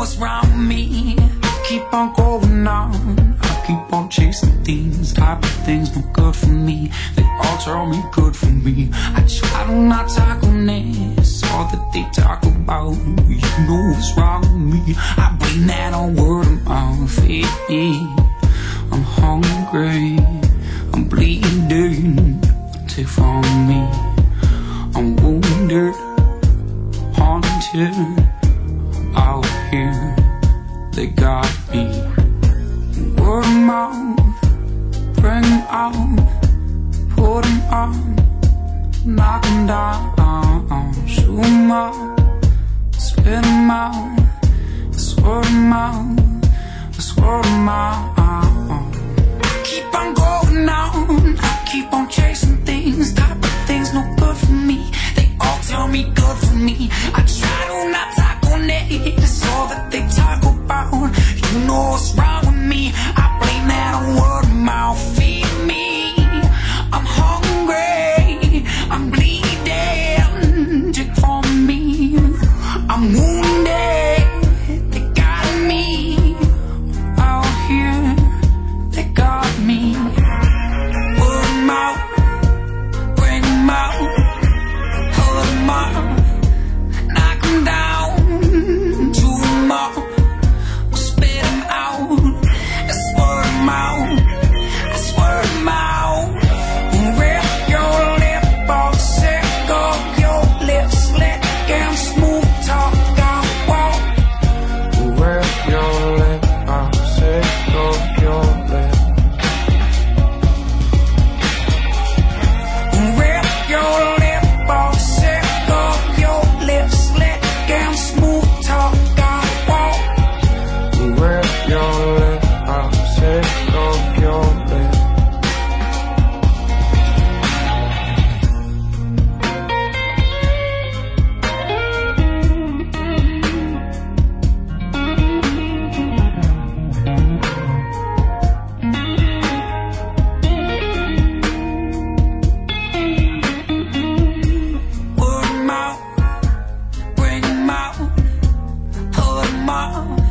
what's wrong with me. Keep on going on, I keep on chasing things, type of things no good for me. They all tell me good for me. I try to not talk on this, all that they talk about. You know what's wrong with me. I blame that on word of mouth. I'm hungry, I'm bleeding. Take from me, I'm wounded, haunted. Out here, they got me. Word of mouth, bring 'em out, put 'em on, knock 'em down, shoot 'em out, spit 'em out. It's word of mouth, it's word of mouth. I keep on going on, I keep on chasing things, type of things no good for me. They all tell me good for me. I try to not talk on it, that's all that they talk about. You know what's wrong with me. I blame that on word of mouth. Feed me, I'm hungry, I'm bleeding. Take from me, I'm wounded. They got me out here, they got me. Word of mouth, bring 'em out, put 'em out, knock 'em down, chew 'em up, spit 'em out. It's word of mouth, it's word of mouth. Rip your lip off, sick of your lips, let them smooth talk, I'll walk. Rip your lip off, sick of your lips. Rip your lip off, sick of your lips, let them smooth talk, I'll walk. Rip your lip off, sick of your lips. Word of mouth, bring 'em out, put 'em out,